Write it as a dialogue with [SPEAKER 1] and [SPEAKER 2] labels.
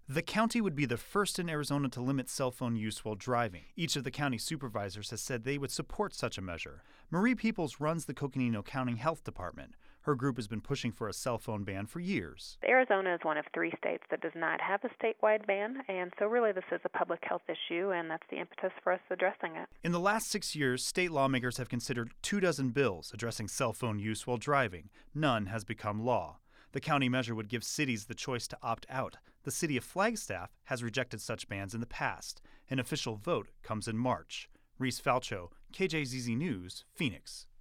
[SPEAKER 1] The county would be the first in Arizona to limit cell phone use while driving. Each of the county supervisors has said they would support such a measure. Marie Peoples runs the Coconino County Health Department. Her group has been pushing for a cell phone ban for years.
[SPEAKER 2] Arizona is one of 3 states that does not have a statewide ban, and so really this is a public health issue, and that's the impetus for us addressing it.
[SPEAKER 1] In the last 6 years, state lawmakers have considered 24 bills addressing cell phone use while driving. None has become law. The county measure would give cities the choice to opt out. The city of Flagstaff has rejected such bans in the past. An official vote comes in March. Reese Falcho, KJZZ News, Phoenix.